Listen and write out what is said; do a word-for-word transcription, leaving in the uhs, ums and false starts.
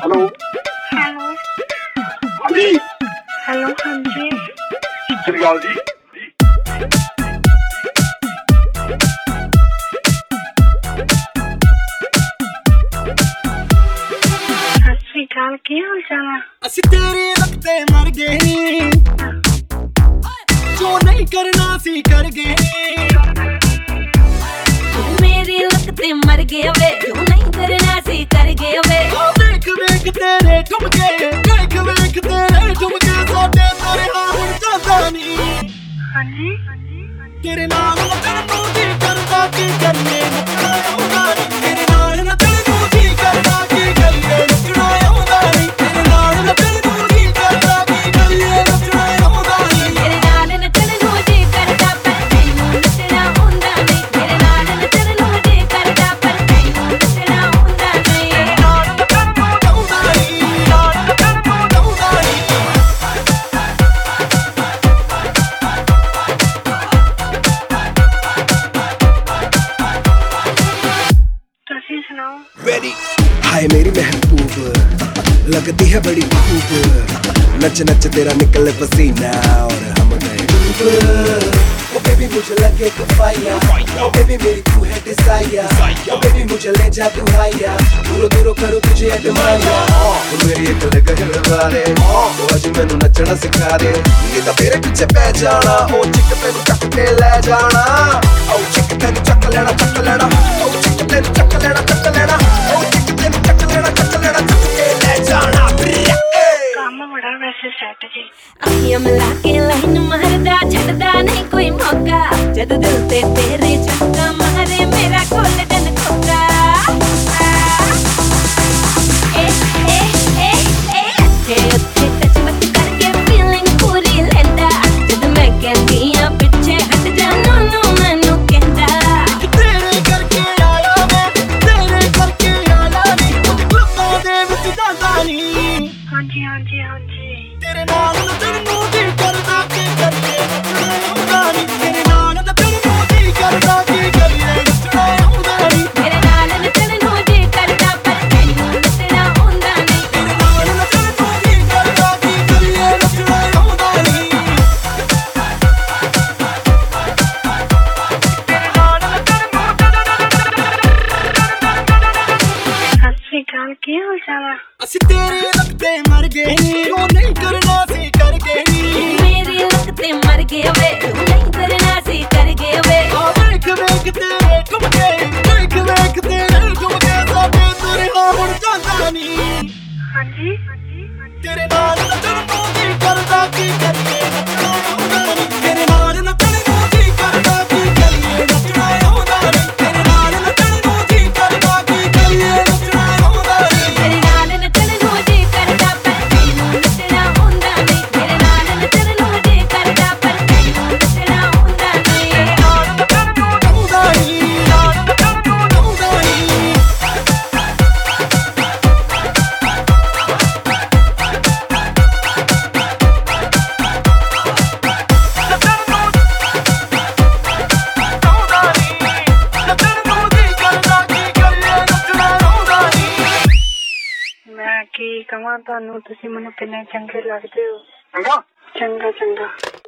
Hello hello हाँ जी hello हाँ जी सत श्री अकाल जी। सत श्री अकाल की हाल चाल है? ਅਸੀਂ ਤੇਰੇ ਵਕਤੇ ਮਰ ਗਏ ਨੀ, ਜੋ ਨਹੀਂ ਕਰਨਾ ਸੀ ਕਰ ਗਏ ਨੀ। मेरी लगते मर गए वे, जो नहीं करना सी कर गए वे। ਆ ਵੇਖ ਵੇਖ ਤੇਰੇ ਠੁਮਕੇ, ਵੇਖ ਵੇਖ ਤੇਰੇ ਠੁਮਕੇ, ਸਾਡੇ ਤੇਰੇ ਨਾਲ ਹੁਣ ਜਾਂਦਾ ਨੀ। हाँ जी ਤੇਰੇ ਨਾਲ ਨੱਚਣ ਨੂੰ ਜੀ ਕਰਦਾ, ਕੀ ਕਰੀਏ ਨੱਚਣਾ ਆਉਂਦਾ ਨੀ। ਤੇਰੇ ਨਾਲ ਨੱਚਣ ਨੂੰ ਜੀ ਕਰਦਾ, ਕੀ ਕਰੀਏ ਨੱਚਣਾ ਆਉਂਦਾ ਨੀ। ਤੇਰੇ ਨਾਲ ਨੱਚਣ ਨੂੰ ਜੀ ਕਰਦਾ, ਕੀ ਕਰੀਏ ਨੱਚਣਾ ਆਉਂਦਾ ਨੀ। मेरे नाल नचन नू जी करदा, पर तैनू नचना आउंदा नहीं। मेरे नाल नचन नू जी करदा, पर तैनू नचना आउंदा नहीं। ਨਾਲ ਨੱਚਣ ਨੂੰ ਆਉਂਦਾ ਨੀ, ਨਾਲ ਨੱਚਣ ਨੂੰ ਆਉਂਦਾ ਨੀ। तुसी सुनाओ। रेडी हाय मेरी महबूब लगती है बड़ी खूब नच नच तेरा निकले पसीना और हम गए डूब ओ बेबी मुझे लगे तो फायर ओ बेबी मेरी तू है डिजायर ओ बेबी मुझे ले जा तू हाया दूरों दूरों करूं तुझे एडमायर ओ मेरी एक लग है वाले ओ आज मैनू नचना सिखा दे नहीं तो तेरे पीछे पै जाना ओ चिक तेनू चक के ले जाना ओ चिक तेनू चक लेना चक लेना ओ चिक तेनू चक लेना चक लेना ओ चिक तेनू चक लेना चक लेना चक के ले जाना काम बड़ा वैसे सेट जी। अखियां मिला के लाइन मारदा, छड़दा नहीं कोई मौका। जद दिल ते तेरे चक्का मारे मेरा गोल्डन खोका। ए ए ए ए अच्छे अच्छे टच मत करके फीलिंग पूरी लेंदा। जद मैं कहती हां पिछे हट जा, नो नो मैनू कहंदा। ਤੇਰੇ ਕਰਕੇ ਆਇਆ ਮੈਂ, ਤੇਰੇ ਕਰਕੇ ਆਇਆ ਨੀ। ਕੁਝ ਕਲੱਬਾਂ ਦੇ ਵਿੱਚ ਜਾਂਦਾ ਨੀ। हाँ जी हाँ जी हाँ जी ਤੇਰੇ ਨਾਲ ਨੱਚਣ ਨੂੰ ਜੀ ਕਰਦਾ, ਕੀ ਕਰੀਏ ਨੱਚਣਾ ਆਉਂਦਾ ਨੀ। ਤੇਰੇ ਨਾਲ ਨੱਚਣ ਨੂੰ ਜੀ ਕਰਦਾ, ਕੀ ਕਰੀਏ ਨੱਚਣਾ ਆਉਂਦਾ ਨੀ। मेरे नाल नचन नू जी करदा, पर तैनू नचना आउंदा नहीं। ਤੇਰੇ ਨਾਲ ਨੱਚਣ ਨੂੰ ਜੀ ਕਰਦਾ, ਕੀ ਕਰੀਏ ਨੱਚਣਾ ਆਉਂਦਾ ਨੀ। सत श्री अकाल की हाल चाल है? ਅਸੀਂ ਤੇਰੇ ਵਕਤੇ ਮਰ ਗਏ ਨੀ, ਜੋ ਨਹੀਂ ਕਰਨਾ ਸੀ ਕਰ ਗਏ ਨੀ। मेरी लगते मर गए वे, जो नहीं करना सी कर गए वे। ਆ ਵੇਖ ਵੇਖ ਤੇਰੇ ਠੁਮਕੇ, ਵੇਖ ਵੇਖ ਤੇਰੇ ਠੁਮਕੇ, ਸਾਡੇ ਤੇਰੇ ਨਾਲ ਹੁਣ ਜਾਂਦਾ ਨੀ। हाँ जी ਤੇਰੇ ਨਾਲ ਨੱਚਣ ਨੂੰ ਜੀ ਕਰਦਾ, ਕੀ ਕਰੀਏ ਨੱਚਣਾ ਆਉਂਦਾ ਨੀ। ਤੇਰੇ ਨਾਲ ਨੱਚਣ ਨੂੰ ਜੀ ਕਰਦਾ, ਕੀ ਕਰੀਏ ਨੱਚਣਾ ਆਉਂਦਾ ਨੀ। ਤੇਰੇ ਨਾਲ ਨੱਚਣ ਨੂੰ ਜੀ ਕਰਦਾ, ਕੀ ਕਰੀਏ ਨੱਚਣਾ ਆਉਂਦਾ ਨੀ। मेरे नाल नचन नू जी करदा, पर तैनू नचना आउंदा नहीं। मेरे नाल नचन नू जी करदा, पर तैनू नचना आउंदा नहीं। ਨਾਲ ਨੱਚਣ ਨੂੰ ਆਉਂਦਾ ਨੀ, ਨਾਲ ਨੱਚਣ ਨੂੰ ਆਉਂਦਾ ਨੀ। मैं की कहां तुहानू तुसी मैनू किन्ने चंगे लगदे हो। चंगा चंगा चंगा